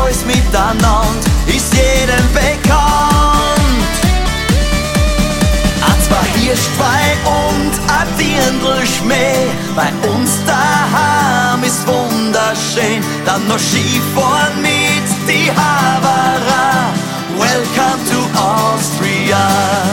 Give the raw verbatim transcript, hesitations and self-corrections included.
alles miteinander ist jedem bekannt. A zwei Hirschweih und a Dirndl Schmäh, bei uns daheim ist wunderschön. Dann noch Skifahren mit die Havara, welcome to Austria.